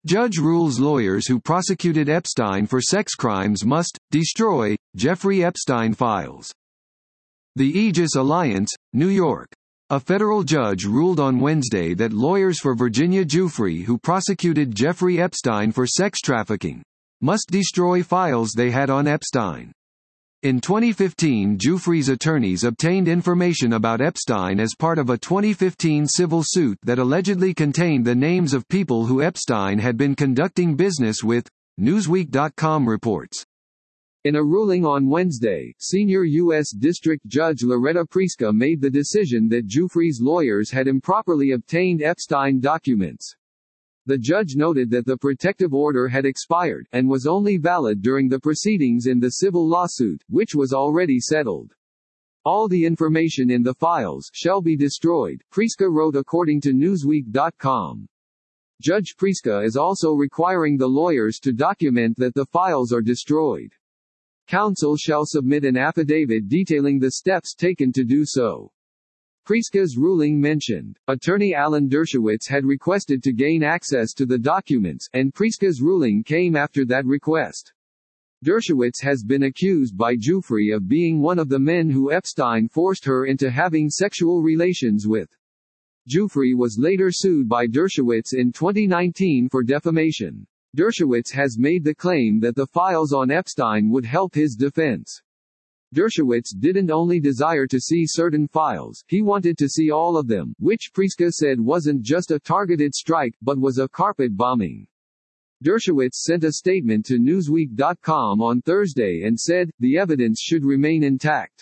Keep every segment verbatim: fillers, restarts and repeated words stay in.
Judge rules lawyers who prosecuted Epstein for sex crimes must destroy Jeffrey Epstein files. The Aegis Alliance, New York. A federal judge ruled on Wednesday that lawyers for Virginia Giuffre who prosecuted Jeffrey Epstein for sex trafficking must destroy files they had on Epstein. In twenty fifteen, Giuffre's attorneys obtained information about Epstein as part of a twenty fifteen civil suit that allegedly contained the names of people who Epstein had been conducting business with, Newsweek dot com reports. In a ruling on Wednesday, senior U S District Judge Loretta Priska made the decision that Giuffre's lawyers had improperly obtained Epstein documents. The judge noted that the protective order had expired, and was only valid during the proceedings in the civil lawsuit, which was already settled. All the information in the files shall be destroyed, Priska wrote according to Newsweek dot com. Judge Priska is also requiring the lawyers to document that the files are destroyed. Counsel shall submit an affidavit detailing the steps taken to do so. Priska's ruling mentioned, attorney Alan Dershowitz had requested to gain access to the documents, and Priska's ruling came after that request. Dershowitz has been accused by Giuffre of being one of the men who Epstein forced her into having sexual relations with. Giuffre was later sued by Dershowitz in twenty nineteen for defamation. Dershowitz has made the claim that the files on Epstein would help his defense. Dershowitz didn't only desire to see certain files, he wanted to see all of them, which Priska said wasn't just a targeted strike, but was a carpet bombing. Dershowitz sent a statement to Newsweek dot com on Thursday and said, "The evidence should remain intact.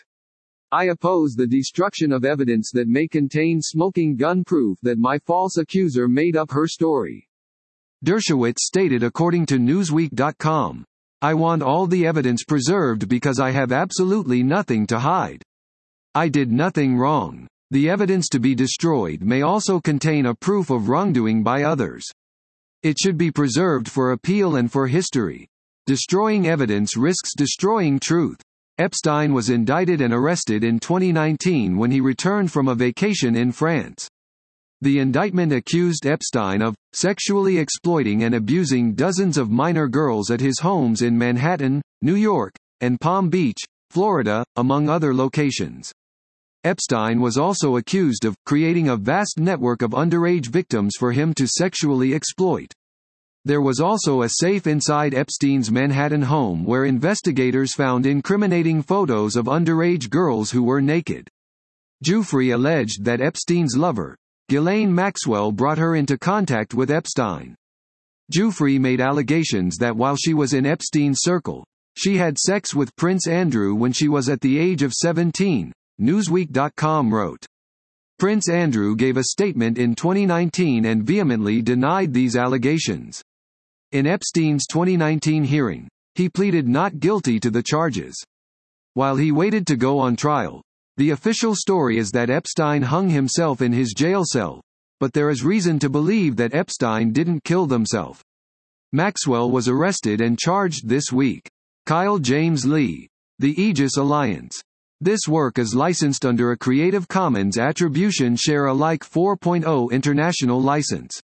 I oppose the destruction of evidence that may contain smoking gun proof that my false accuser made up her story." Dershowitz stated according to Newsweek dot com. "I want all the evidence preserved because I have absolutely nothing to hide. I did nothing wrong. The evidence to be destroyed may also contain a proof of wrongdoing by others. It should be preserved for appeal and for history. Destroying evidence risks destroying truth." Epstein was indicted and arrested in twenty nineteen when he returned from a vacation in France. The indictment accused Epstein of sexually exploiting and abusing dozens of minor girls at his homes in Manhattan, New York, and Palm Beach, Florida, among other locations. Epstein was also accused of creating a vast network of underage victims for him to sexually exploit. There was also a safe inside Epstein's Manhattan home where investigators found incriminating photos of underage girls who were naked. Giuffre alleged that Epstein's lover, Ghislaine Maxwell, brought her into contact with Epstein. Giuffre made allegations that while she was in Epstein's circle, she had sex with Prince Andrew when she was at the age of seventeen, Newsweek dot com wrote. Prince Andrew gave a statement in twenty nineteen and vehemently denied these allegations. In Epstein's twenty nineteen hearing, he pleaded not guilty to the charges. While he waited to go on trial, the official story is that Epstein hung himself in his jail cell, but there is reason to believe that Epstein didn't kill himself. Maxwell was arrested and charged this week. Kyle James Lee. The Aegis Alliance. This work is licensed under a Creative Commons Attribution Share Alike four point oh international license.